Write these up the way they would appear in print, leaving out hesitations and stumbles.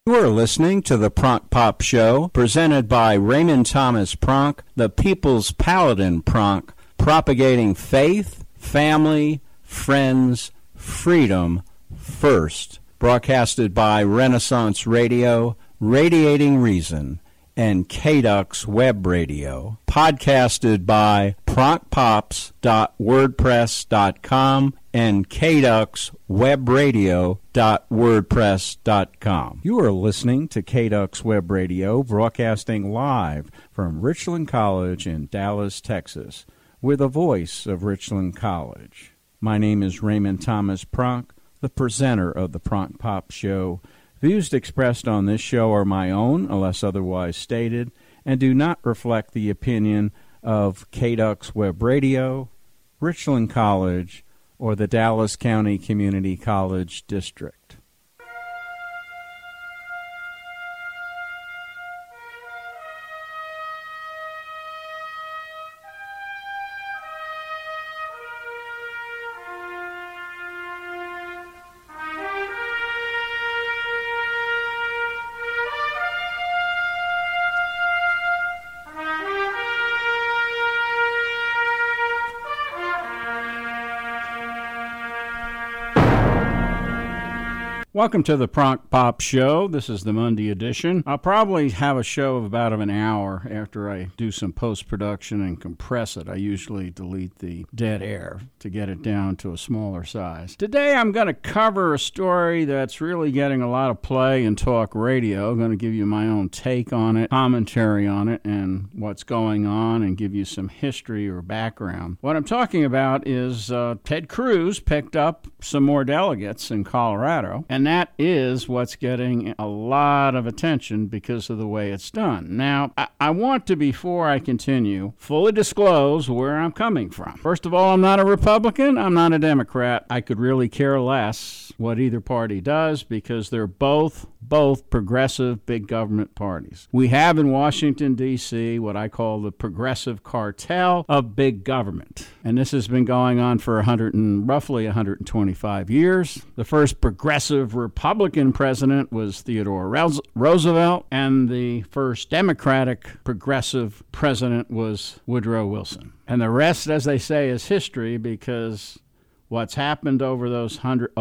You are listening to the Pronk Pop Show, presented by Raymond Thomas Pronk, the People's Paladin Pronk, propagating faith, family, friends, freedom first. Broadcasted by Renaissance Radio, Radiating Reason, and KDUX Web Radio. Podcasted by pronkpops.wordpress.com and kduxwebradio.wordpress.com. You are listening to KDUX Web Radio, broadcasting live from Richland College in Dallas, Texas, with a voice of Richland College. My name is Raymond Thomas Pronk, the presenter of the Pronk Pop Show. Views expressed on this show are my own, unless otherwise stated, and do not reflect the opinion of KDUX Web Radio, Richland College, or the Dallas County Community College District. Welcome to the Pronk Pop Show. This is the Monday edition. I'll probably have a show of about an hour after I do some post-production and compress it. I usually delete the dead air to get it down to a smaller size. Today I'm going to cover a story that's really getting a lot of play in talk radio. I'm going to give you my own take on it, commentary on it, and what's going on, and give you some history or background. What I'm talking about is Ted Cruz picked up some more delegates in Colorado, and that is what's getting a lot of attention because of the way it's done. Now, I want to, before I continue, fully disclose where I'm coming from. First of all, I'm not a Republican. I'm not a Democrat. I could really care less what either party does because they're both progressive big government parties. We have in Washington, D.C., what I call the progressive cartel of big government. And this has been going on for roughly 125 years. The first progressive Republican president was Theodore Roosevelt, and the first Democratic progressive president was Woodrow Wilson. And the rest, as they say, is history, because what's happened over those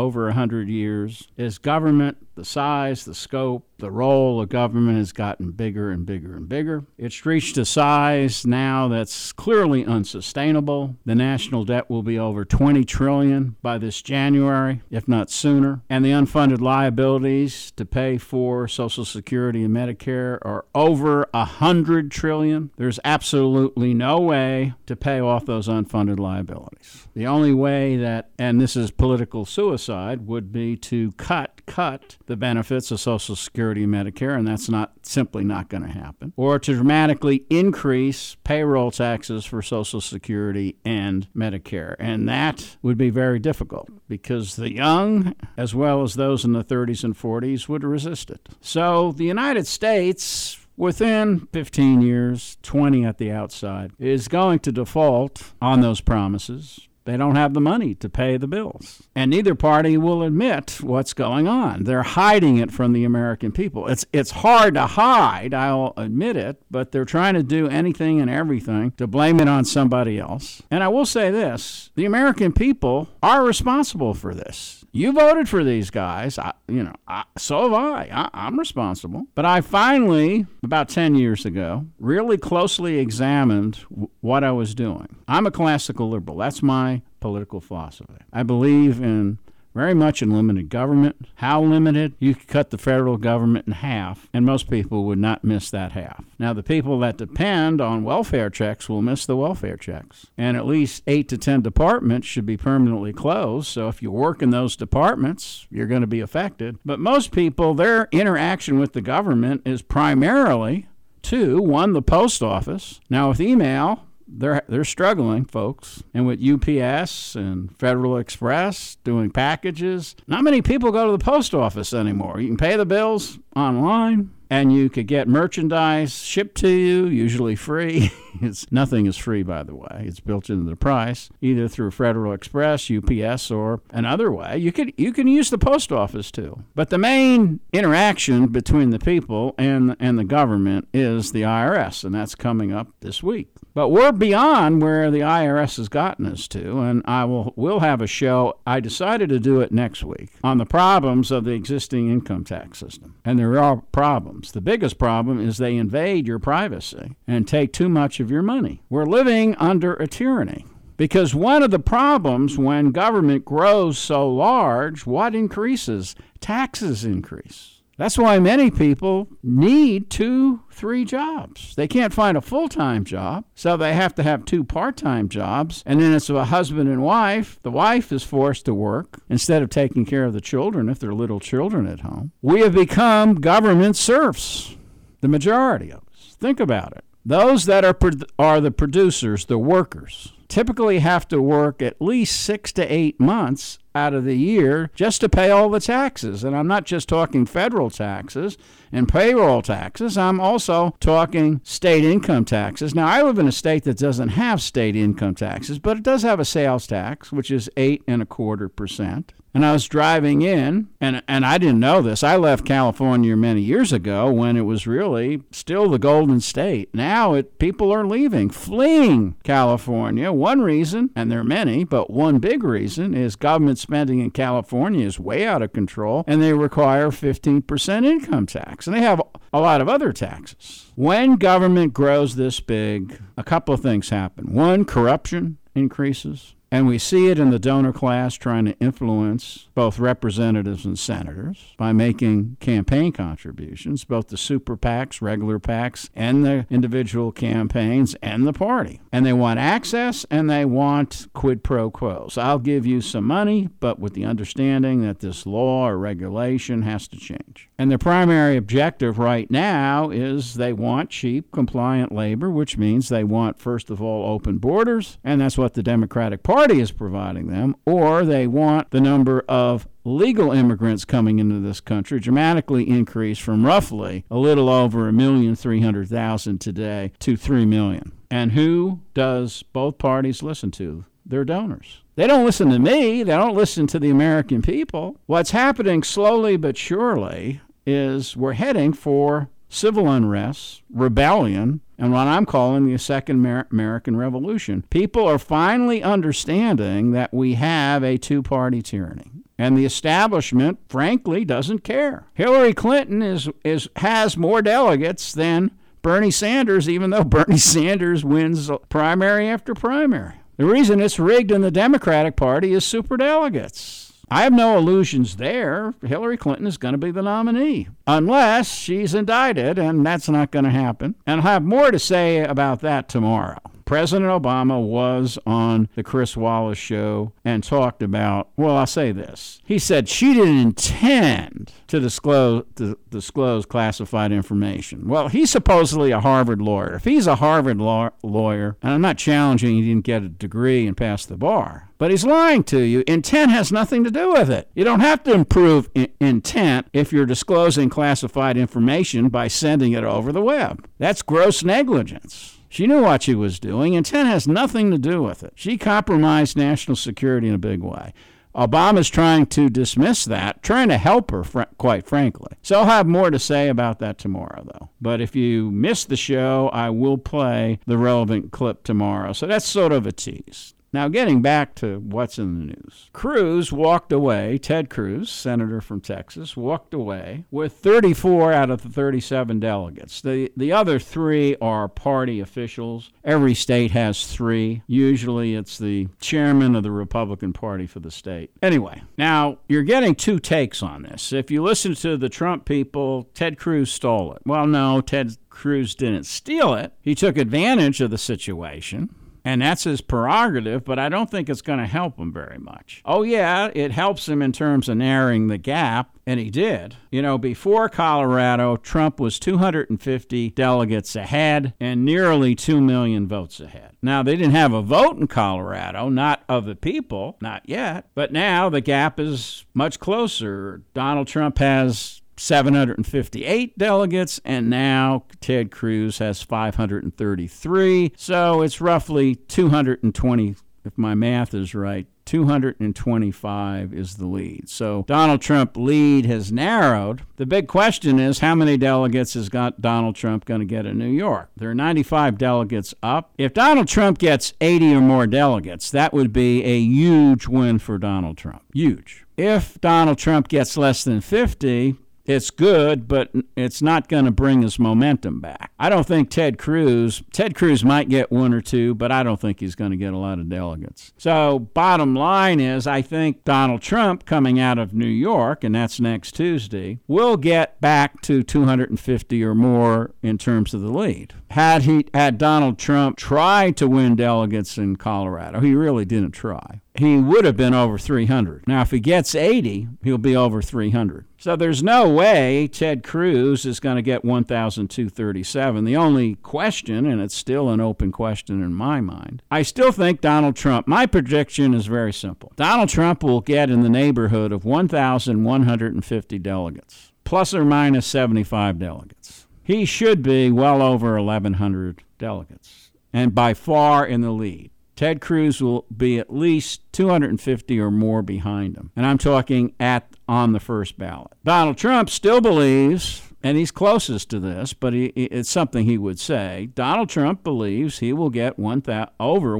100 years is government, the size, the scope, the role of government has gotten bigger and bigger and bigger. It's reached a size now that's clearly unsustainable. The national debt will be over $20 trillion by this January, if not sooner. And the unfunded liabilities to pay for Social Security and Medicare are over $100 trillion. There's absolutely no way to pay off those unfunded liabilities. The only way that, and this is political suicide, would be to cut the benefits of Social Security and Medicare, and that's simply not going to happen, or to dramatically increase payroll taxes for Social Security and Medicare. And that would be very difficult because the young, as well as those in the 30s and 40s, would resist it. So the United States, within 15 years, 20 at the outside, is going to default on those promises. They don't have the money to pay the bills. And neither party will admit what's going on. They're hiding it from the American people. It's hard to hide, I'll admit it, but they're trying to do anything and everything to blame it on somebody else. And I will say this, the American people are responsible for this. You voted for these guys, so have I. I'm responsible. But I finally, about 10 years ago, really closely examined what I was doing. I'm a classical liberal. That's my political philosophy. I believe very much in limited government. How limited? You could cut the federal government in half, and most people would not miss that half. Now, the people that depend on welfare checks will miss the welfare checks. And at least 8 to 10 departments should be permanently closed. So if you work in those departments, you're going to be affected. But most people, their interaction with the government is primarily one, the post office. Now, with email, they're struggling, folks. And with UPS and Federal Express doing packages, not many people go to the post office anymore. You can pay the bills online. and you could get merchandise shipped to you, usually free. Nothing is free, by the way. It's built into the price, either through Federal Express, UPS, or another way. You can use the post office too. But the main interaction between the people and the government is the IRS, and that's coming up this week. But we're beyond where the IRS has gotten us to, and we'll have a show. I decided to do it next week on the problems of the existing income tax system. And there are problems. The biggest problem is they invade your privacy and take too much of your money. We're living under a tyranny. Because one of the problems when government grows so large, what increases? Taxes increase. That's why many people need 2-3 jobs. They can't find a full-time job, so they have to have 2 part-time jobs. And then it's a husband and wife. The wife is forced to work instead of taking care of the children if they're little children at home. We have become government serfs, the majority of us. Think about it. Those that are the producers, the workers, typically have to work at least 6 to 8 months out of the year just to pay all the taxes. And I'm not just talking federal taxes and payroll taxes. I'm also talking state income taxes. Now, I live in a state that doesn't have state income taxes, but it does have a sales tax, which is 8.25%. And I was driving in, and I didn't know this. I left California many years ago when it was really still the Golden State. Now people are leaving, fleeing California. One reason, and there are many, but one big reason is government spending in California is way out of control, and they require 15% income tax. And they have a lot of other taxes. When government grows this big, a couple of things happen. One, corruption increases. And we see it in the donor class trying to influence both representatives and senators by making campaign contributions, both the super PACs, regular PACs, and the individual campaigns and the party. And they want access and they want quid pro quos. I'll give you some money, but with the understanding that this law or regulation has to change. And the primary objective right now is they want cheap, compliant labor, which means they want, first of all, open borders, and that's what the Democratic Party is providing them, or they want the number of legal immigrants coming into this country dramatically increase from roughly a little over 1,300,000 today to 3 million. And who does both parties listen to? Their donors. They don't listen to me. They don't listen to the American people. What's happening slowly but surely is we're heading for civil unrest, rebellion, and what I'm calling the Second American Revolution. People are finally understanding that we have a two-party tyranny. And the establishment, frankly, doesn't care. Hillary Clinton has more delegates than Bernie Sanders, even though Bernie Sanders wins primary after primary. The reason it's rigged in the Democratic Party is superdelegates. I have no illusions there. Hillary Clinton is going to be the nominee, unless she's indicted, and that's not going to happen. And I'll have more to say about that tomorrow. President Obama was on the Chris Wallace show and talked about, well, I'll say this. He said she didn't intend to disclose classified information. Well, he's supposedly a Harvard lawyer. If he's a Harvard lawyer, and I'm not challenging he didn't get a degree and pass the bar, but he's lying to you. Intent has nothing to do with it. You don't have to improve intent if you're disclosing classified information by sending it over the web. That's gross negligence. She knew what she was doing. Intent has nothing to do with it. She compromised national security in a big way. Obama's trying to dismiss that, trying to help her, quite frankly. So I'll have more to say about that tomorrow, though. But if you missed the show, I will play the relevant clip tomorrow. So that's sort of a tease. Now, getting back to what's in the news. Cruz walked away, Ted Cruz, senator from Texas, walked away with 34 out of the 37 delegates. The other 3 are party officials. Every state has 3. Usually it's the chairman of the Republican Party for the state. Anyway, now you're getting 2 takes on this. If you listen to the Trump people, Ted Cruz stole it. Well, no, Ted Cruz didn't steal it. He took advantage of the situation. And that's his prerogative, but I don't think it's going to help him very much. Oh, yeah, it helps him in terms of narrowing the gap, and he did. You know, before Colorado, Trump was 250 delegates ahead and nearly 2 million votes ahead. Now, they didn't have a vote in Colorado, not of the people, not yet, but now the gap is much closer. Donald Trump has 758 delegates, and now Ted Cruz has 533. So it's roughly 220, if my math is right. 225 is the lead. So Donald Trump's lead has narrowed. The big question is, how many delegates has got Donald Trump going to get in New York? There are 95 delegates up. If Donald Trump gets 80 or more delegates, that would be a huge win for Donald Trump. Huge. If Donald Trump gets less than 50, it's good, but it's not going to bring his momentum back. I don't think Ted Cruz might get one or two, but I don't think he's going to get a lot of delegates. So bottom line is, I think Donald Trump coming out of New York, and that's next Tuesday, will get back to 250 or more in terms of the lead. Had Donald Trump tried to win delegates in Colorado, he really didn't try, he would have been over 300. Now, if he gets 80, he'll be over 300. So there's no way Ted Cruz is going to get 1,237. The only question, and it's still an open question in my mind, I still think Donald Trump, my prediction is very simple. Donald Trump will get in the neighborhood of 1,150 delegates, plus or minus 75 delegates. He should be well over 1,100 delegates, and by far in the lead. Ted Cruz will be at least 250 or more behind him. And I'm talking on the first ballot. Donald Trump still believes, and he's closest to this, but it's something he would say, Donald Trump believes he will get over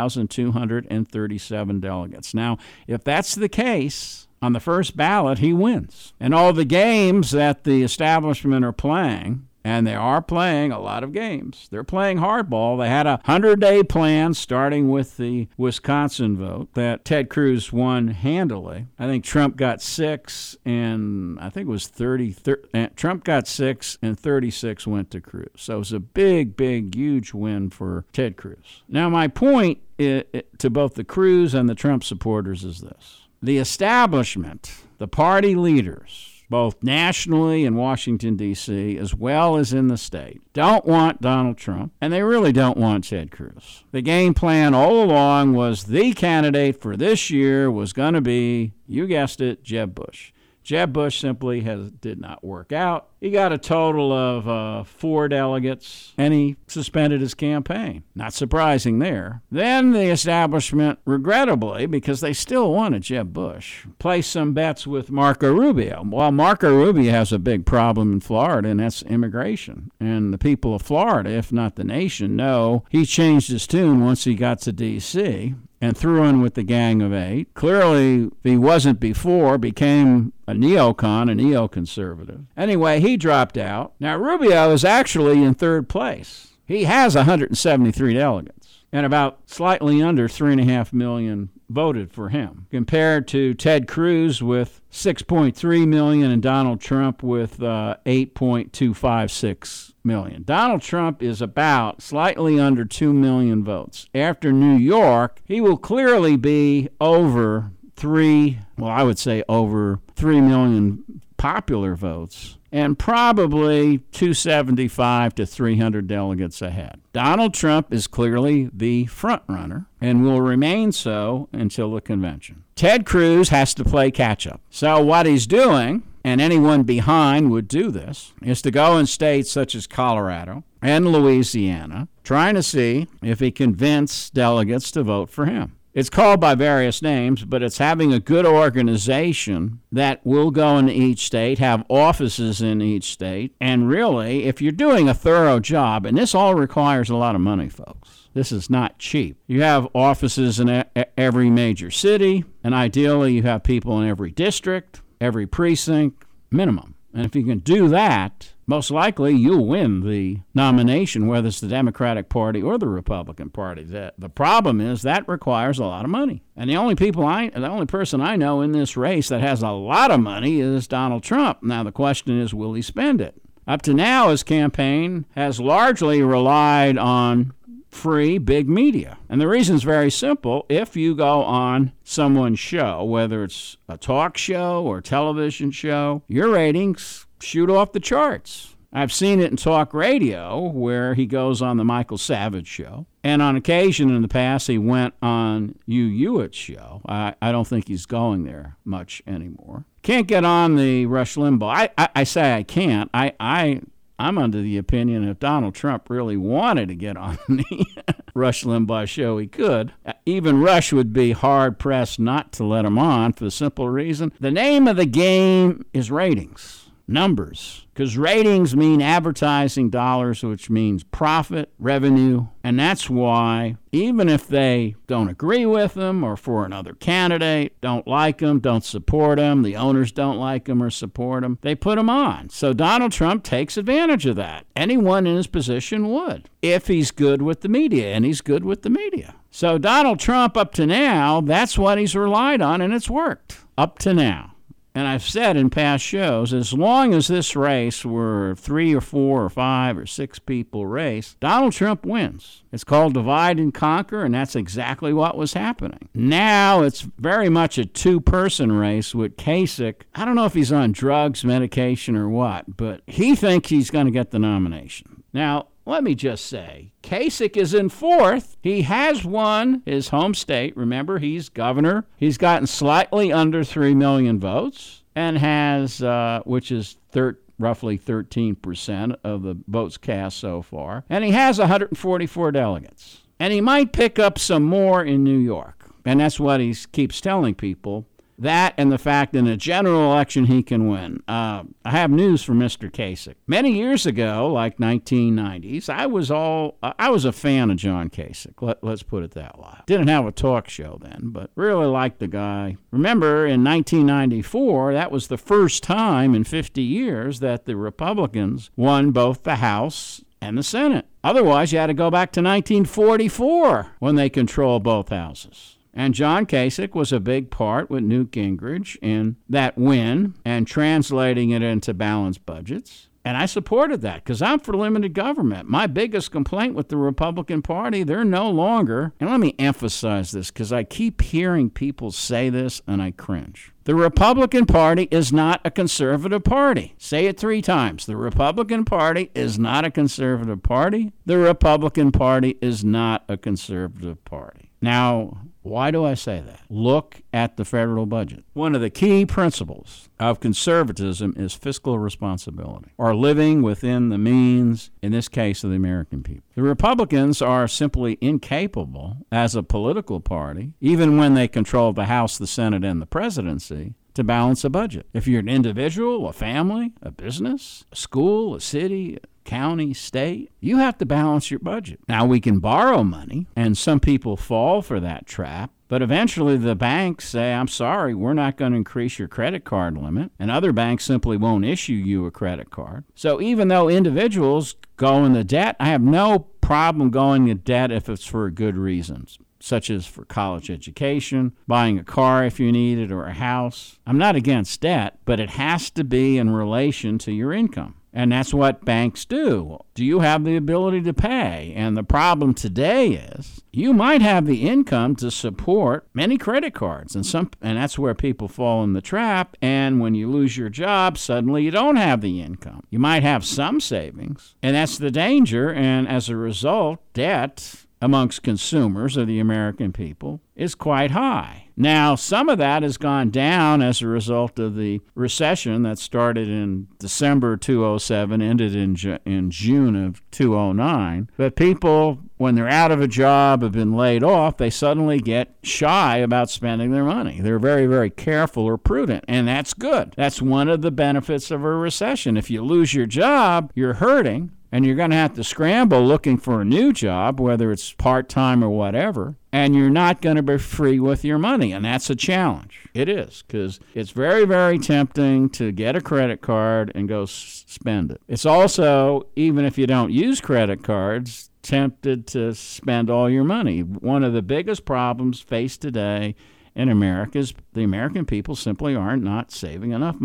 1,237 delegates. Now, if that's the case, on the first ballot, he wins. And all the games that the establishment are playing, and they are playing a lot of games. They're playing hardball. They had a 100-day plan starting with the Wisconsin vote that Ted Cruz won handily. I think Trump got 6, and I think it was 30. Trump got 6, and 36 went to Cruz. So it was a big, huge win for Ted Cruz. Now, my point to both the Cruz and the Trump supporters is this. The establishment, the party leaders, both nationally in Washington, D.C., as well as in the state, don't want Donald Trump, and they really don't want Ted Cruz. The game plan all along was the candidate for this year was going to be, you guessed it, Jeb Bush. Jeb Bush simply did not work out. He got a total of 4 delegates, and he suspended his campaign. Not surprising there. Then the establishment, regrettably, because they still wanted Jeb Bush, placed some bets with Marco Rubio. Well, Marco Rubio has a big problem in Florida, and that's immigration. And the people of Florida, if not the nation, know he changed his tune once he got to D.C., and threw in with the Gang of Eight. Clearly, if he wasn't before, became a neocon, a neoconservative. Anyway, he dropped out. Now, Rubio is actually in third place. He has 173 delegates, and about slightly under 3.5 million voted for him, compared to Ted Cruz with 6.3 million and Donald Trump with 8.256 million. Donald Trump is about slightly under 2 million votes. After New York, he will clearly be over over 3 million popular votes, and probably 275 to 300 delegates ahead. Donald Trump is clearly the front runner and will remain so until the convention. Ted Cruz has to play catch up. So what he's doing, and anyone behind would do this, is to go in states such as Colorado and Louisiana, trying to see if he convinces delegates to vote for him. It's called by various names, but it's having a good organization that will go into each state, have offices in each state, and really, if you're doing a thorough job, and this all requires a lot of money, folks. This is not cheap. You have offices in every major city, and ideally you have people in every district, every precinct, minimum. And if you can do that, most likely you'll win the nomination, whether it's the Democratic Party or the Republican Party. The problem is that requires a lot of money. And the only person I know in this race that has a lot of money is Donald Trump. Now the question is, will he spend it? Up to now, his campaign has largely relied on free big media. And the reason is very simple. If you go on someone's show, whether it's a talk show or television show, your ratings shoot off the charts. I've seen it in talk radio where he goes on the Michael Savage show. And on occasion in the past, he went on Hugh Hewitt's show. I don't think he's going there much anymore. Can't get on the Rush Limbaugh. I say I can't. I'm under the opinion if Donald Trump really wanted to get on the Rush Limbaugh show, he could. Even Rush would be hard-pressed not to let him on for the simple reason the name of the game is ratings. Numbers, because ratings mean advertising dollars, which means profit, revenue, and that's why even if they don't agree with them or for another candidate, don't like them, don't support them, the owners don't like them or support them, they put them on. So Donald Trump takes advantage of that. Anyone in his position would, if he's good with the media, and he's good with the media. So Donald Trump, up to now, that's what he's relied on, and it's worked up to now. And I've said in past shows, as long as this race were 3 or 4 or 5 or 6 people race, Donald Trump wins. It's called divide and conquer, and that's exactly what was happening. Now it's very much a two-person race with Kasich. I don't know if he's on drugs, medication, or what, but he thinks he's going to get the nomination. Now, let me just say, Kasich is in 4th. He has won his home state. Remember, he's governor. He's gotten slightly under 3 million votes and has, which is roughly 13% of the votes cast so far. And he has 144 delegates. And he might pick up some more in New York. And that's what he keeps telling people. That and the fact in a general election he can win. I have news for Mr. Kasich. Many years ago, like 1990s, I was a fan of John Kasich. Let's put it that way. Didn't have a talk show then, but really liked the guy. Remember, in 1994, that was the first time in 50 years that the Republicans won both the House and the Senate. Otherwise, you had to go back to 1944 when they controlled both houses. And John Kasich was a big part with Newt Gingrich in that win and translating it into balanced budgets. And I supported that because I'm for limited government. My biggest complaint with the Republican Party, they're no longer, and let me emphasize this because I keep hearing people say this and I cringe. The Republican Party is not a conservative party. Say it 3 times. The Republican Party is not a conservative party. The Republican Party is not a conservative party. Now, why do I say that? Look at the federal budget. One of the key principles of conservatism is fiscal responsibility, or living within the means, in this case, of the American people. The Republicans are simply incapable, as a political party, even when they control the House, the Senate, and the presidency, to balance a budget. If you're an individual, a family, a business, a school, a city, county, state, you have to balance your budget. Now, we can borrow money, and some people fall for that trap, but eventually the banks say, I'm sorry, we're not going to increase your credit card limit, and other banks simply won't issue you a credit card. So even though individuals go into debt, I have no problem going into debt if it's for good reasons, such as for college education, buying a car if you need it, or a house. I'm not against debt, but it has to be in relation to your income. And that's what banks do. Do you have the ability to pay? And the problem today is you might have the income to support many credit cards, and that's where people fall in the trap. And when you lose your job, suddenly you don't have the income. You might have some savings, and that's the danger. And as a result, debt amongst consumers of the American people is quite high. Now, some of that has gone down as a result of the recession that started in December 2007, ended in June of 2009. But people, when they're out of a job, have been laid off, they suddenly get shy about spending their money. They're very, very careful or prudent, and that's good. That's one of the benefits of a recession. If you lose your job, you're hurting, and you're going to have to scramble looking for a new job, whether it's part-time or whatever, and you're not going to be free with your money, and that's a challenge. It is, because it's very, very tempting to get a credit card and go spend it. It's also, even if you don't use credit cards, tempted to spend all your money. One of the biggest problems faced today in America is the American people simply are not saving enough money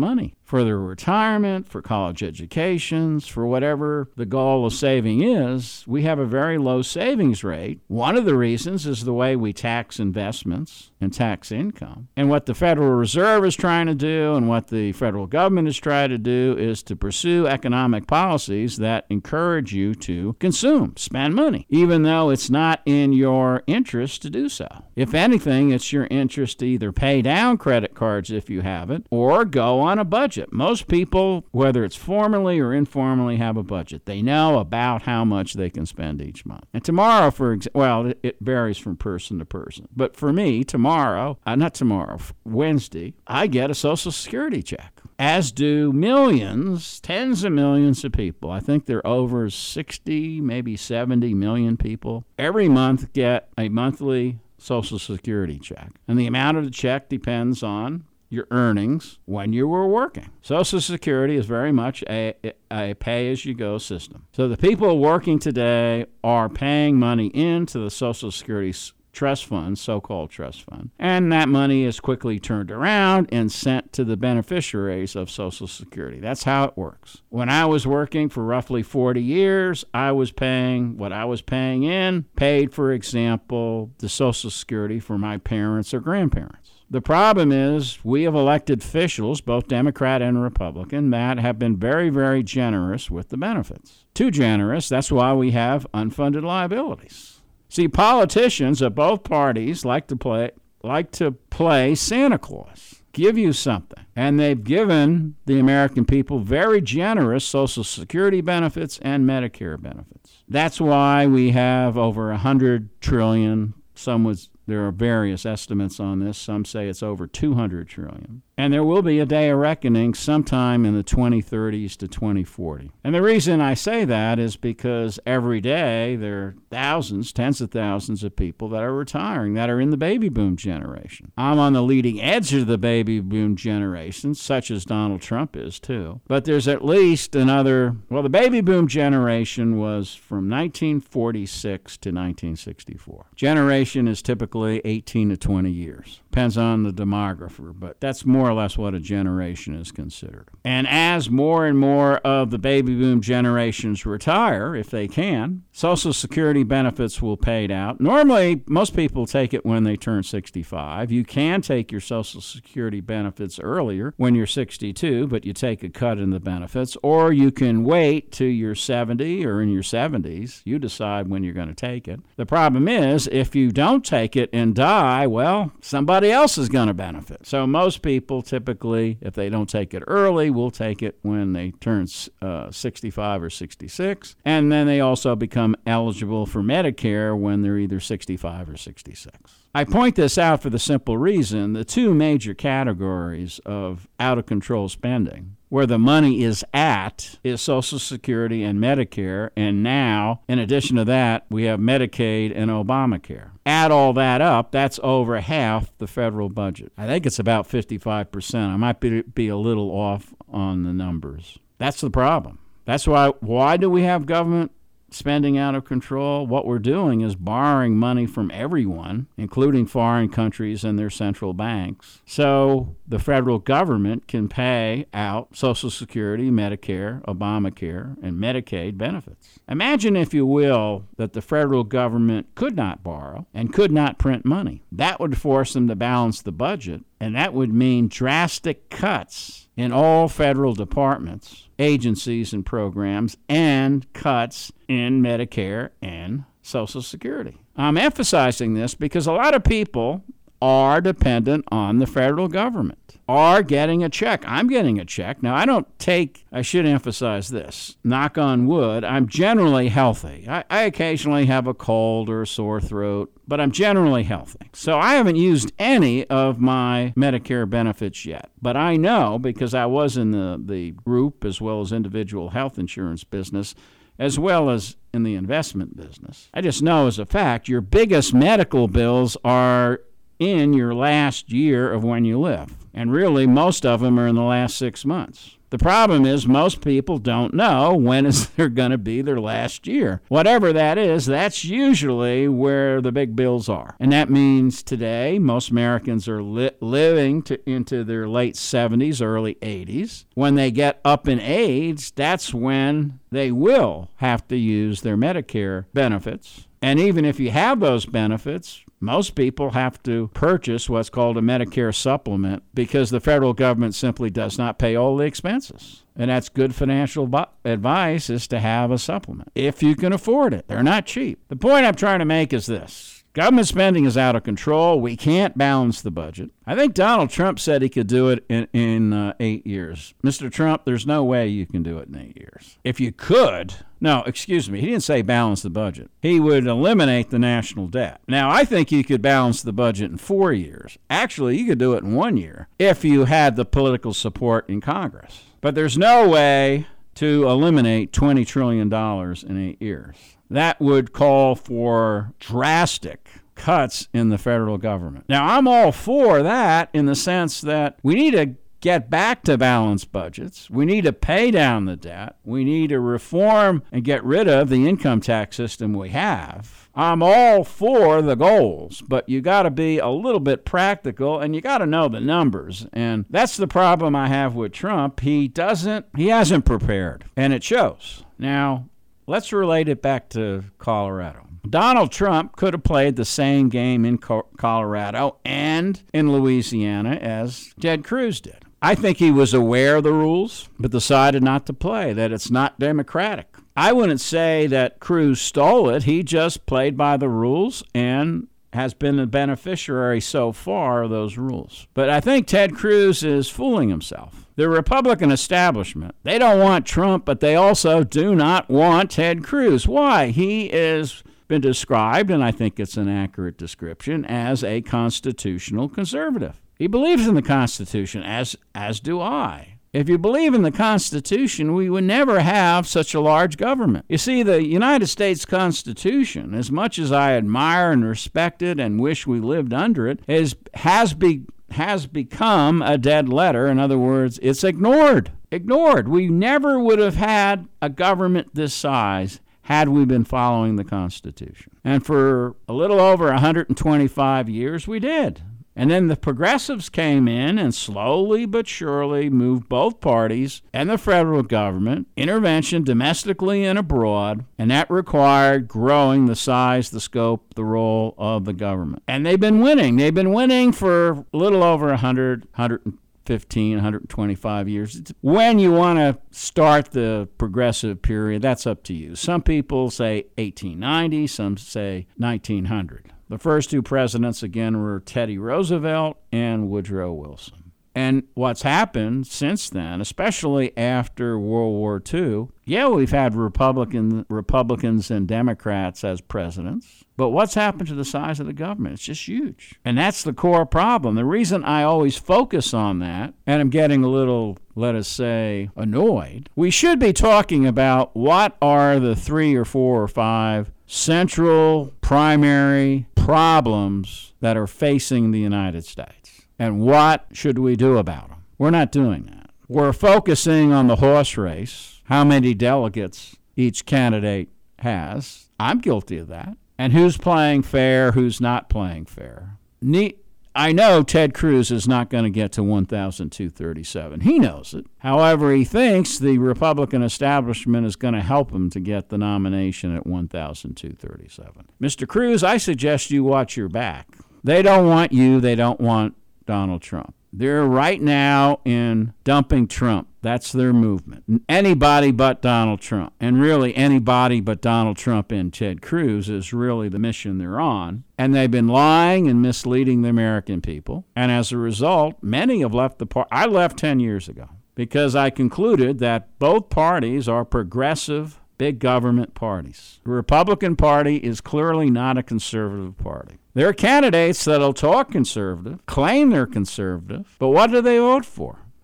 for their retirement, for college educations, for whatever the goal of saving is, we have a very low savings rate. One of the reasons is the way we tax investments and tax income. And what the Federal Reserve is trying to do and what the federal government is trying to do is to pursue economic policies that encourage you to consume, spend money, even though it's not in your interest to do so. If anything, it's your interest to either pay down credit cards if you have it or go on a budget. Most people, whether it's formally or informally, have a budget. They know about how much they can spend each month. And tomorrow, it varies from person to person. But for me, Wednesday, I get a Social Security check, as do millions, tens of millions of people. I think there are over 60, maybe 70 million people every month get a monthly Social Security check. And the amount of the check depends on your earnings when you were working. Social Security is very much a pay-as-you-go system. So the people working today are paying money into the Social Security trust fund, so-called trust fund, and that money is quickly turned around and sent to the beneficiaries of Social Security. That's how it works. When I was working for roughly 40 years, I was paying what I was paying in, paid, for example, the Social Security for my parents or grandparents. The problem is we have elected officials, both Democrat and Republican, that have been very, very generous with the benefits. Too generous. That's why we have unfunded liabilities. See, politicians of both parties like to play Santa Claus, give you something. And they've given the American people very generous Social Security benefits and Medicare benefits. That's why we have over $100 trillion. There are various estimates on this. Some say it's over $200 trillion. And there will be a day of reckoning sometime in the 2030s to 2040. And the reason I say that is because every day there are thousands, tens of thousands of people that are retiring, that are in the baby boom generation. I'm on the leading edge of the baby boom generation, such as Donald Trump is too. But there's at least the baby boom generation was from 1946 to 1964. Generation is typically 18 to 20 years. Depends on the demographer, but that's more or less what a generation is considered. And as more and more of the baby boom generations retire, if they can, Social Security benefits will be paid out. Normally, most people take it when they turn 65. You can take your Social Security benefits earlier when you're 62, but you take a cut in the benefits, or you can wait till you're 70 or in your 70s. You decide when you're going to take it. The problem is, if you don't take it and die, well, somebody else is going to benefit. So most people typically, if they don't take it early, will take it when they turn 65 or 66. And then they also become eligible for Medicare when they're either 65 or 66. I point this out for the simple reason the two major categories of out-of-control spending, where the money is at, is Social Security and Medicare, and now, in addition to that, we have Medicaid and Obamacare. Add all that up, that's over half the federal budget. I think it's about 55%. I might be a little off on the numbers. That's the problem. That's why do we have government spending out of control? What we're doing is borrowing money from everyone, including foreign countries and their central banks. So the federal government can pay out Social Security, Medicare, Obamacare, and Medicaid benefits. Imagine, if you will, that the federal government could not borrow and could not print money. That would force them to balance the budget, and that would mean drastic cuts in all federal departments, agencies, and programs, and cuts in Medicare and Social Security. I'm emphasizing this because a lot of people are dependent on the federal government, are getting a check. I'm getting a check. Now, I should emphasize this, knock on wood, I'm generally healthy. I occasionally have a cold or a sore throat, but I'm generally healthy. So I haven't used any of my Medicare benefits yet. But I know, because I was in the group as well as individual health insurance business, as well as in the investment business. I just know as a fact, your biggest medical bills are in your last year of when you live. And really, most of them are in the last 6 months. The problem is most people don't know when is there going to be their last year. Whatever that is, that's usually where the big bills are. And that means today most Americans are living into their late 70s, early 80s. When they get up in age, that's when they will have to use their Medicare benefits. And even if you have those benefits, most people have to purchase what's called a Medicare supplement because the federal government simply does not pay all the expenses. And that's good financial advice, is to have a supplement if you can afford it. They're not cheap. The point I'm trying to make is this. Government spending is out of control. We can't balance the budget. I think Donald Trump said he could do it in 8 years. Mr. Trump, there's no way you can do it in 8 years. If you could, no, excuse me, he didn't say balance the budget. He would eliminate the national debt. Now, I think you could balance the budget in 4 years. Actually, you could do it in 1 year if you had the political support in Congress. But there's no way to eliminate $20 trillion in 8 years. That would call for drastic cuts in the federal government. Now, I'm all for that in the sense that we need to get back to balanced budgets. We need to pay down the debt. We need to reform and get rid of the income tax system we have. I'm all for the goals, but you got to be a little bit practical and you got to know the numbers. And that's the problem I have with Trump. He hasn't prepared, and it shows. Now, let's relate it back to Colorado. Donald Trump could have played the same game in Colorado and in Louisiana as Ted Cruz did. I think he was aware of the rules, but decided not to play, that it's not democratic. I wouldn't say that Cruz stole it. He just played by the rules and has been the beneficiary so far of those rules. But I think Ted Cruz is fooling himself. The Republican establishment, they don't want Trump, but they also do not want Ted Cruz. Why? He has been described, and I think it's an accurate description, as a constitutional conservative. He believes in the Constitution, as do I. If you believe in the Constitution, we would never have such a large government. You see, the United States Constitution, as much as I admire and respect it and wish we lived under it, has become a dead letter. In other words, it's ignored. We never would have had a government this size had we been following the Constitution. And for a little over 125 years, we did. And then the progressives came in and slowly but surely moved both parties and the federal government, intervention domestically and abroad, and that required growing the size, the scope, the role of the government. And they've been winning. They've been winning for a little over 115, 125 years. When you want to start the progressive period, that's up to you. Some people say 1890, some say 1900. The first two presidents, again, were Teddy Roosevelt and Woodrow Wilson. And what's happened since then, especially after World War II, we've had Republicans and Democrats as presidents, but what's happened to the size of the government? It's just huge. And that's the core problem. The reason I always focus on that, and I'm getting a little, let us say, annoyed, we should be talking about what are the 3 or 4 or 5 central primary problems that are facing the United States, and what should we do about them? We're not doing that. We're focusing on the horse race, how many delegates each candidate has. I'm guilty of that. And who's playing fair, who's not playing fair. I know Ted Cruz is not going to get to 1,237. He knows it. However, he thinks the Republican establishment is going to help him to get the nomination at 1,237. Mr. Cruz, I suggest you watch your back. They don't want you. They don't want Donald Trump. They're right now in dumping Trump. That's their movement. Anybody but Donald Trump. And really anybody but Donald Trump and Ted Cruz is really the mission they're on. And they've been lying and misleading the American people. And as a result, many have left the party. I left 10 years ago because I concluded that both parties are progressive big government parties. The Republican Party is clearly not a conservative party. There are candidates that'll talk conservative, claim they're conservative, but what do they vote for?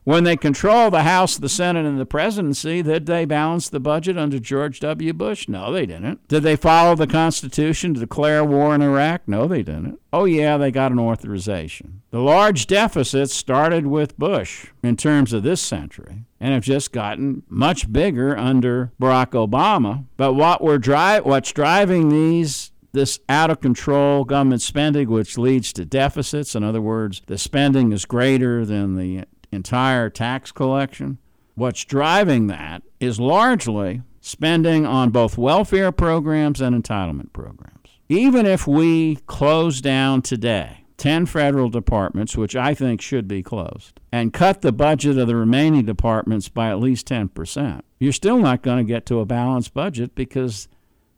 When they controlled the House, the Senate, and the presidency, did they balance the budget under George W. Bush? No, they didn't. Did they follow the Constitution to declare war in Iraq? No, they didn't. Oh, yeah, they got an authorization. The large deficits started with Bush in terms of this century and have just gotten much bigger under Barack Obama. But what's driving this out-of-control government spending, which leads to deficits, in other words, the spending is greater than the entire tax collection, what's driving that is largely spending on both welfare programs and entitlement programs. Even if we close down today 10 federal departments, which I think should be closed, and cut the budget of the remaining departments by at least 10%, you're still not going to get to a balanced budget, because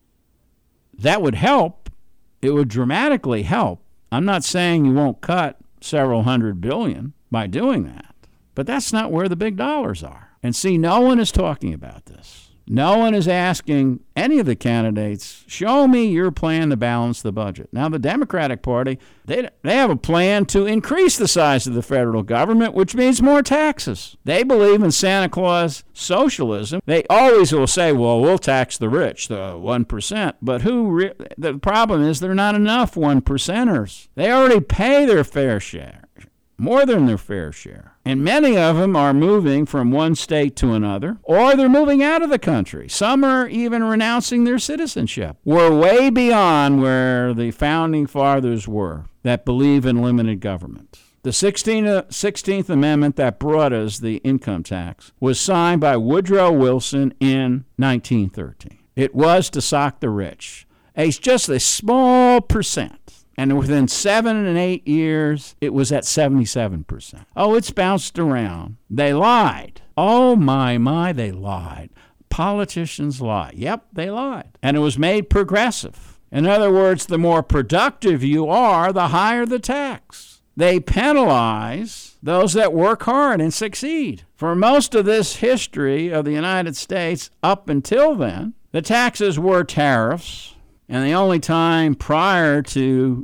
that would help. It would dramatically help. I'm not saying you won't cut several $100 billion by doing that. But that's not where the big dollars are. And see, no one is talking about this. No one is asking any of the candidates, show me your plan to balance the budget. Now, the Democratic Party, they have a plan to increase the size of the federal government, which means more taxes. They believe in Santa Claus socialism. They always will say, well, we'll tax the rich, the 1%. But the problem is there are not enough 1%ers. They already pay their fair share. More than their fair share. And many of them are moving from one state to another, or they're moving out of the country. Some are even renouncing their citizenship. We're way beyond where the founding fathers were that believe in limited government. The 16th Amendment that brought us the income tax was signed by Woodrow Wilson in 1913. It was to sock the rich. It's just a small percent. And within 7 and 8 years, it was at 77%. Oh, it's bounced around. They lied. Oh, my, they lied. Politicians lie. Yep, they lied. And it was made progressive. In other words, the more productive you are, the higher the tax. They penalize those that work hard and succeed. For most of this history of the United States, up until then, the taxes were tariffs. And the only time prior to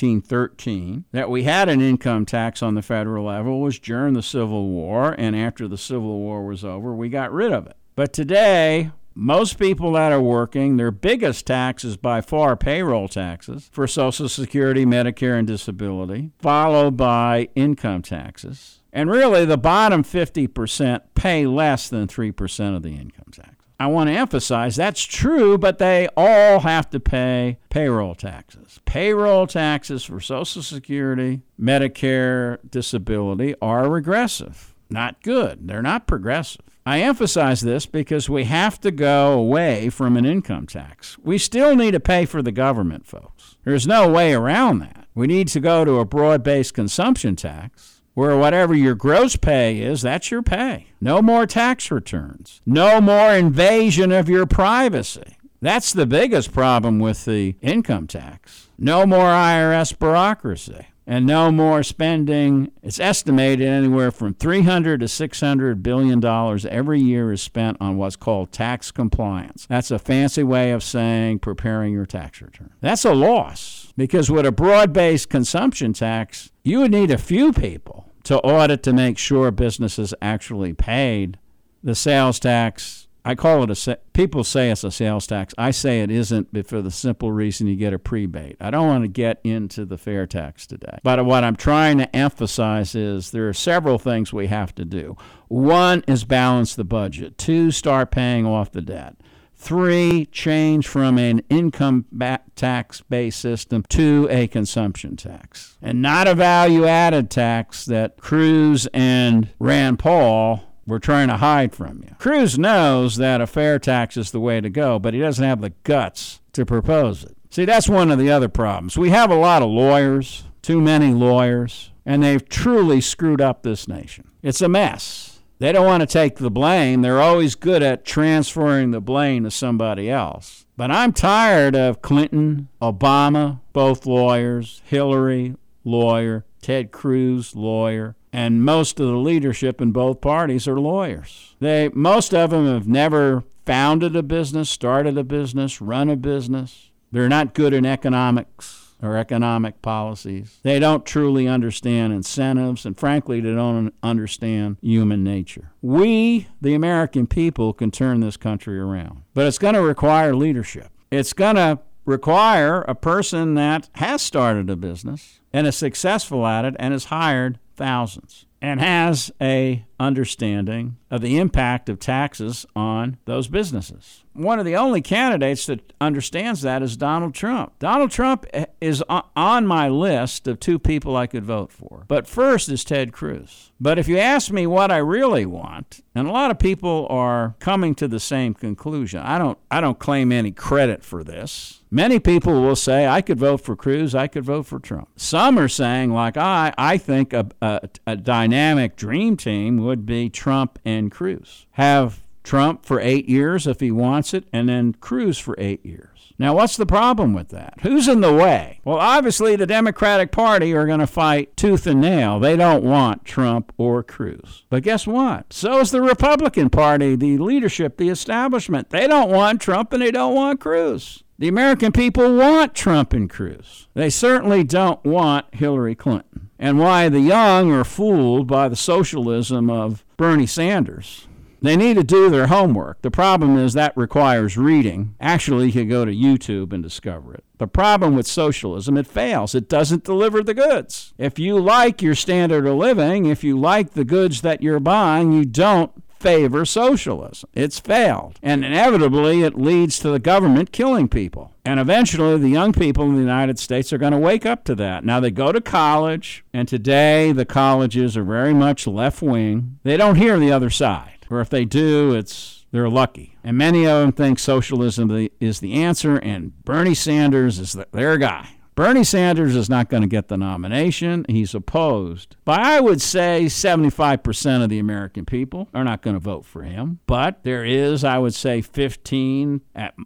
1913 that we had an income tax on the federal level was during the Civil War, and after the Civil War was over, we got rid of it. But today, most people that are working, their biggest tax is by far payroll taxes for Social Security, Medicare, and disability, followed by income taxes. And really, the bottom 50% pay less than 3% of the income tax. I want to emphasize that's true, but they all have to pay payroll taxes. Payroll taxes for Social Security, Medicare, disability are regressive. Not good. They're not progressive. I emphasize this because we have to go away from an income tax. We still need to pay for the government, folks. There's no way around that. We need to go to a broad-based consumption tax, where whatever your gross pay is, that's your pay. No more tax returns. No more invasion of your privacy. That's the biggest problem with the income tax. No more IRS bureaucracy. And no more spending. It's estimated anywhere from $300 to $600 billion every year is spent on what's called tax compliance. That's a fancy way of saying preparing your tax return. That's a loss, because with a broad-based consumption tax, you would need a few people to audit to make sure businesses actually paid the sales tax. I call it people say it's a sales tax. I say it isn't, but for the simple reason you get a prebate. I don't want to get into the fair tax today. But what I'm trying to emphasize is there are several things we have to do. 1 is balance the budget. 2, start paying off the debt. 3, change from an income tax-based system to a consumption tax. And not a value-added tax that Cruz and Rand Paul were trying to hide from you. Cruz knows that a fair tax is the way to go, but he doesn't have the guts to propose it. See, that's one of the other problems. We have a lot of lawyers, too many lawyers, and they've truly screwed up this nation. It's a mess. They don't want to take the blame. They're always good at transferring the blame to somebody else. But I'm tired of Clinton, Obama, both lawyers, Hillary, lawyer, Ted Cruz, lawyer, and most of the leadership in both parties are lawyers. Most of them have never founded a business, started a business, run a business. They're not good in economics. or economic policies. They don't truly understand incentives, and frankly, they don't understand human nature. We, the American people, can turn this country around, but it's going to require leadership. It's going to require a person that has started a business and is successful at it and has hired thousands and has a understanding of the impact of taxes on those businesses. One of the only candidates that understands that is Donald Trump. Donald Trump is on my list of two people I could vote for. But first is Ted Cruz. But if you ask me what I really want, and a lot of people are coming to the same conclusion. I don't claim any credit for this. Many people will say, I could vote for Cruz, I could vote for Trump. Some are saying, like I think a dynamic dream team would be Trump and Cruz. Have Trump for 8 years if he wants it, and then Cruz for 8 years. Now, what's the problem with that? Who's in the way? Well, obviously, the Democratic Party are going to fight tooth and nail. They don't want Trump or Cruz. But guess what? So is the Republican Party, the leadership, the establishment. They don't want Trump and they don't want Cruz. The American people want Trump and Cruz. They certainly don't want Hillary Clinton. And why the young are fooled by the socialism of Bernie Sanders. They need to do their homework. The problem is that requires reading. Actually, you can go to YouTube and discover it. The problem with socialism, it fails. It doesn't deliver the goods. If you like your standard of living, if you like the goods that you're buying, you don't favor socialism. It's failed. And inevitably, it leads to the government killing people. And eventually, the young people in the United States are going to wake up to that. Now, they go to college, and today the colleges are very much left-wing. They don't hear the other side. Or if they do, they're lucky. And many of them think socialism is the answer, and Bernie Sanders is their guy. Bernie Sanders is not going to get the nomination. He's opposed. But I would say 75% of the American people are not going to vote for him. But there is, I would say, 15%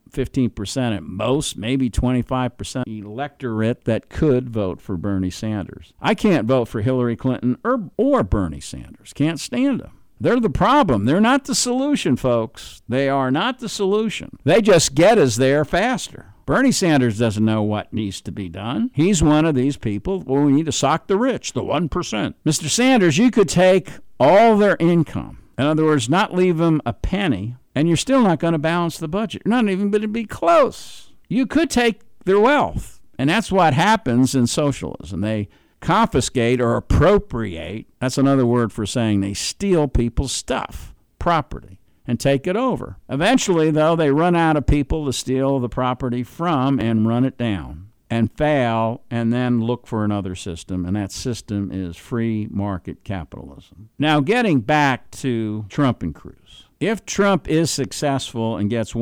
at most, maybe 25% electorate that could vote for Bernie Sanders. I can't vote for Hillary Clinton or Bernie Sanders. Can't stand them. They're the problem. They're not the solution, folks. They are not the solution. They just get us there faster. Bernie Sanders doesn't know what needs to be done. He's one of these people, well, we need to sock the rich, the 1%. Mr. Sanders, you could take all their income. In other words, not leave them a penny, and you're still not going to balance the budget. You're not even going to be close. You could take their wealth, and that's what happens in socialism. They confiscate or appropriate, that's another word for saying they steal people's stuff, property, and take it over. Eventually, though, they run out of people to steal the property from and run it down and fail and then look for another system, and that system is free market capitalism. Now, getting back to Trump and Cruz. If Trump is successful and gets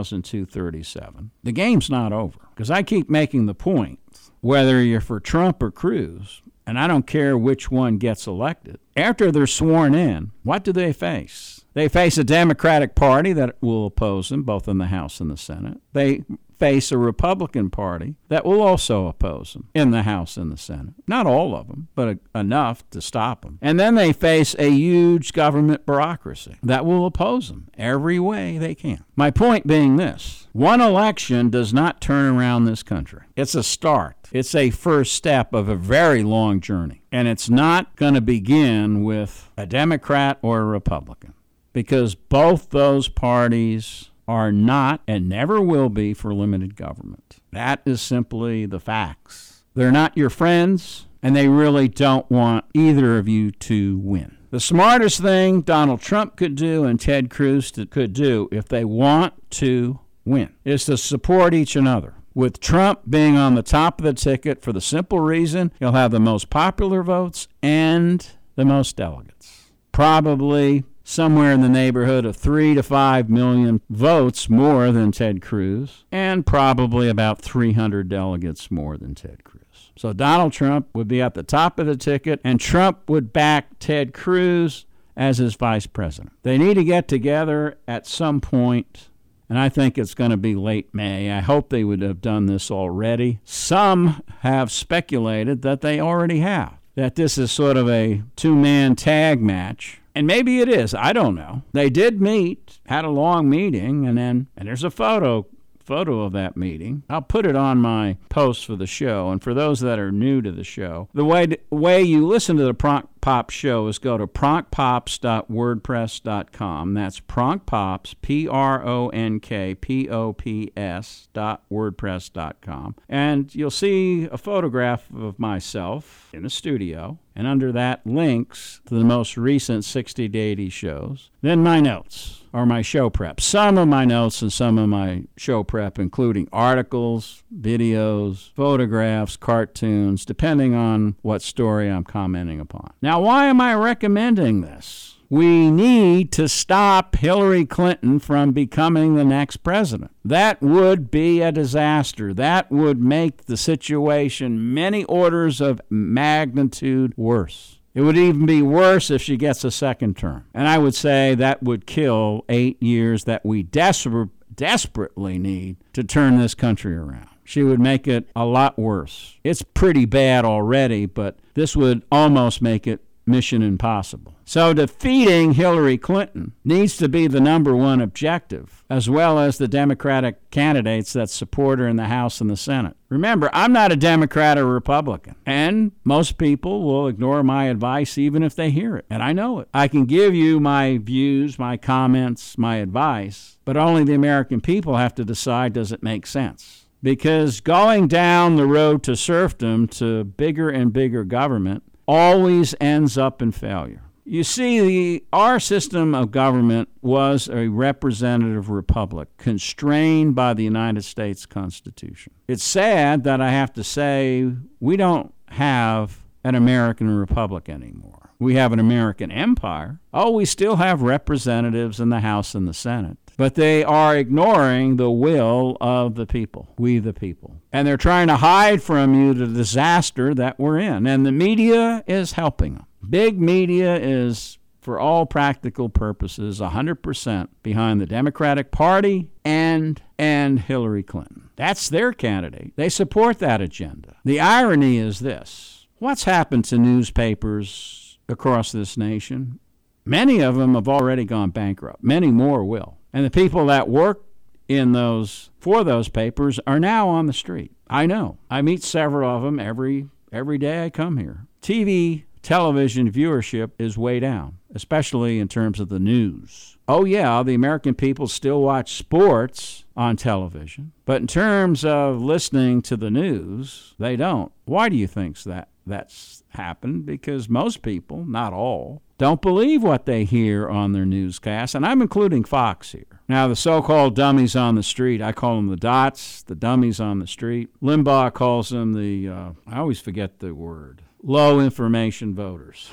1,237, the game's not over. Because I keep making the point, whether you're for Trump or Cruz, and I don't care which one gets elected, after they're sworn in, what do they face? They face a Democratic Party that will oppose them, both in the House and the Senate. They face a Republican Party that will also oppose them in the House and the Senate. Not all of them, but enough to stop them. And then they face a huge government bureaucracy that will oppose them every way they can. My point being this: one election does not turn around this country. It's a start. It's a first step of a very long journey. And it's not going to begin with a Democrat or a Republican, because both those parties are not and never will be for limited government. That is simply the facts. They're not your friends, and they really don't want either of you to win. The smartest thing Donald Trump could do and Ted Cruz could do if they want to win is to support each other. With Trump being on the top of the ticket for the simple reason he'll have the most popular votes and the most delegates. Probably somewhere in the neighborhood of 3 to 5 million votes more than Ted Cruz, and probably about 300 delegates more than Ted Cruz. So Donald Trump would be at the top of the ticket, and Trump would back Ted Cruz as his vice president. They need to get together at some point, and I think it's going to be late May. I hope they would have done this already. Some have speculated that they already have, that this is sort of a two-man tag match. And maybe it is. I don't know. They did meet, had a long meeting, and there's a photo photo of that meeting. I'll put it on my post for the show. And for those that are new to the show, the way you listen to the Pronk Pop show is go to pronkpops.wordpress.com. That's pronkpops, pronkpops.wordpress.com. And you'll see a photograph of myself in the studio. And under that, links to the most recent 60 to 80 shows. Then my notes, or my show prep. Some of my notes and some of my show prep, including articles, videos, photographs, cartoons, depending on what story I'm commenting upon. Now, why am I recommending this? We need to stop Hillary Clinton from becoming the next president. That would be a disaster. That would make the situation many orders of magnitude worse. It would even be worse if she gets a second term. And I would say that would kill 8 years that we desperately need to turn this country around. She would make it a lot worse. It's pretty bad already, but this would almost make it mission impossible. So defeating Hillary Clinton needs to be the number one objective, as well as the Democratic candidates that support her in the House and the Senate. Remember, I'm not a Democrat or Republican, and most people will ignore my advice even if they hear it, and I know it. I can give you my views, my comments, my advice, but only the American people have to decide, does it make sense? Because going down the road to serfdom, to bigger and bigger government, always ends up in failure. You see, our system of government was a representative republic constrained by the United States Constitution. It's sad that I have to say we don't have an American republic anymore. We have an American empire. Oh, we still have representatives in the House and the Senate. But they are ignoring the will of the people, we the people. And they're trying to hide from you the disaster that we're in. And the media is helping them. Big media is, for all practical purposes, 100% behind the Democratic Party and Hillary Clinton. That's their candidate. They support that agenda. The irony is this. What's happened to newspapers across this nation? Many of them have already gone bankrupt. Many more will. And the people that work for those papers are now on the street. I know. I meet several of them every day I come here. Television viewership is way down, especially in terms of the news. Oh yeah, the American people still watch sports on television, but in terms of listening to the news, they don't. Why do you think that's happened? Because most people, not all, don't believe what they hear on their newscasts, and I'm including Fox here. Now, the so-called dummies on the street, I call them the dots, the dummies on the street. Limbaugh calls them I always forget the word, low information voters.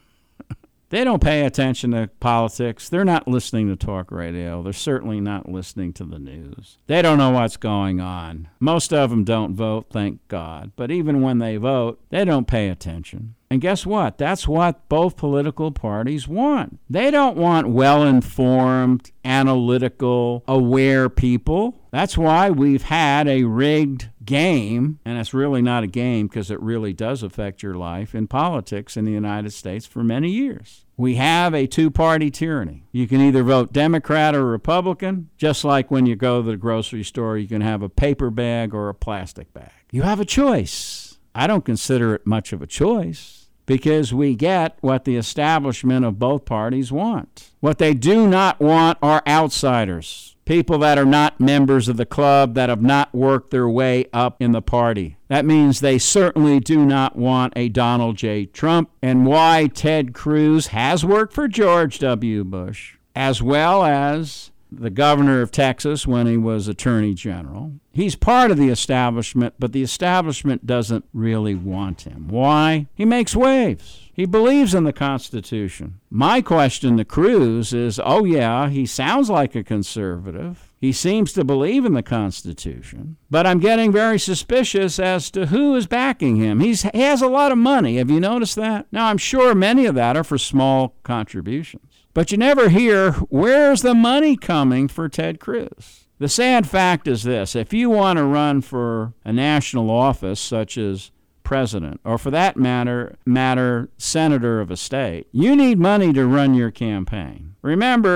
They don't pay attention to politics. They're not listening to talk radio. They're certainly not listening to the news. They don't know what's going on. Most of them don't vote, thank God. But even when they vote, they don't pay attention. And guess what? That's what both political parties want. They don't want well-informed, analytical, aware people. That's why we've had a rigged game, and it's really not a game because it really does affect your life in politics in the United States for many years. We have a two-party tyranny. You can either vote Democrat or Republican, just like when you go to the grocery store, you can have a paper bag or a plastic bag. You have a choice. I don't consider it much of a choice because we get what the establishment of both parties want. What they do not want are outsiders, people that are not members of the club, that have not worked their way up in the party. That means they certainly do not want a Donald J. Trump, and why Ted Cruz has worked for George W. Bush, as well as the governor of Texas when he was attorney general. He's part of the establishment, but the establishment doesn't really want him. Why? He makes waves. He believes in the Constitution. My question to Cruz is, oh yeah, he sounds like a conservative. He seems to believe in the Constitution, but I'm getting very suspicious as to who is backing him. He has a lot of money. Have you noticed that? Now, I'm sure many of that are for small contributions. But you never hear, where's the money coming for Ted Cruz? The sad fact is this. If you want to run for a national office, such as president, or for that matter, senator of a state, you need money to run your campaign. Remember,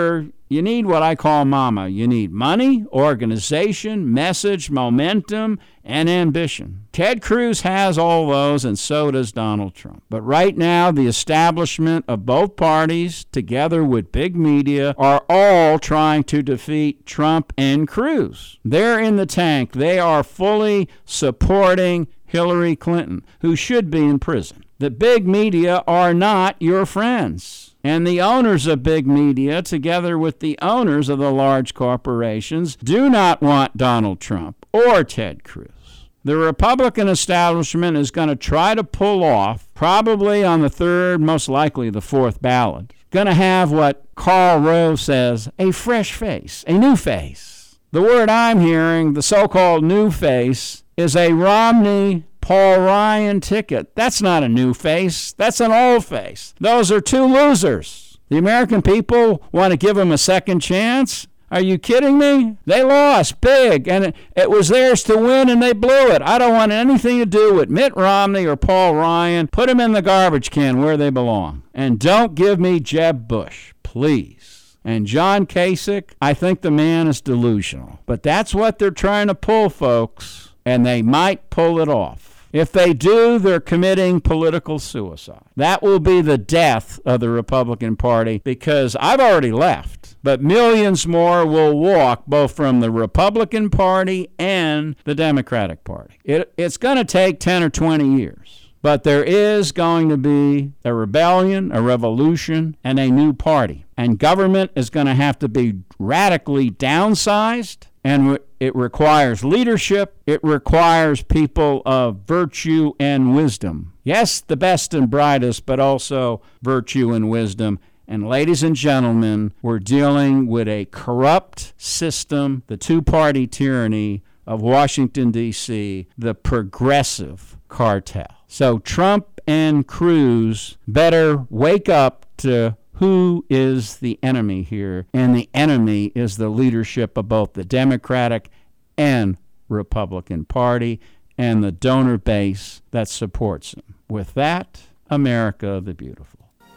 You need what I call mama. You need money, organization, message, momentum, and ambition. Ted Cruz has all those, and so does Donald Trump. But right now, the establishment of both parties, together with big media, are all trying to defeat Trump and Cruz. They're in the tank. They are fully supporting Hillary Clinton, who should be in prison. The big media are not your friends. And the owners of big media, together with the owners of the large corporations, do not want Donald Trump or Ted Cruz. The Republican establishment is going to try to pull off, probably on the third, most likely the fourth ballot, going to have what Karl Rove says, a fresh face, a new face. The word I'm hearing, the so-called new face, is a Romney Paul Ryan ticket. That's not a new face. That's an old face. Those are two losers. The American people want to give them a second chance? Are you kidding me? They lost big, and it was theirs to win, and they blew it. I don't want anything to do with Mitt Romney or Paul Ryan. Put them in the garbage can where they belong. And don't give me Jeb Bush, please. And John Kasich, I think the man is delusional. But that's what they're trying to pull, folks, and they might pull it off. If they do, they're committing political suicide. That will be the death of the Republican Party, because I've already left, but millions more will walk both from the Republican Party and the Democratic Party. It's going to take 10 or 20 years, but there is going to be a rebellion, a revolution, and a new party. And government is going to have to be radically downsized, and it requires leadership. It requires people of virtue and wisdom. Yes, the best and brightest, but also virtue and wisdom. And ladies and gentlemen, we're dealing with a corrupt system, the two-party tyranny of Washington, D.C., the progressive cartel. So Trump and Cruz better wake up to who is the enemy here, and the enemy is the leadership of both the Democratic and Republican Party and the donor base that supports them. With that, America the Beautiful.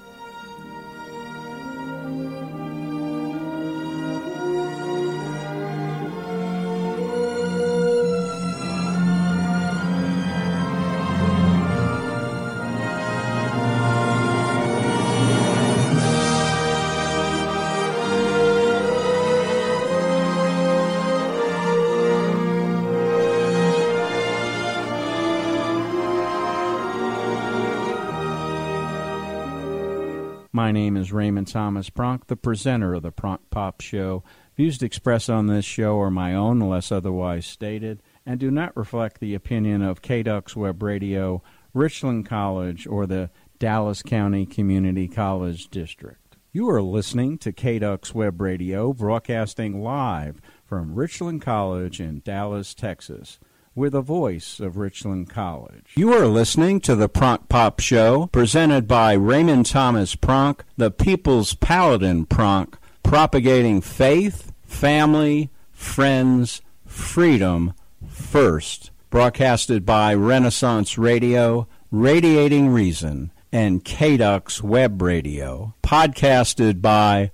My name is Raymond Thomas Pronk, the presenter of the Pronk Pop Show. Views expressed on this show are my own, unless otherwise stated, and do not reflect the opinion of KDUX Web Radio, Richland College, or the Dallas County Community College District. You are listening to KDUX Web Radio, broadcasting live from Richland College in Dallas, Texas. We're the voice of Richland College. You are listening to the Pronk Pop Show, presented by Raymond Thomas Pronk, the People's Paladin Pronk, propagating faith, family, friends, freedom first. Broadcasted by Renaissance Radio, Radiating Reason, and KDUX Web Radio. Podcasted by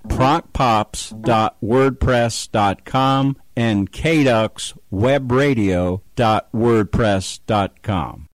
pronkpops.wordpress.com and kduxwebradio.wordpress.com.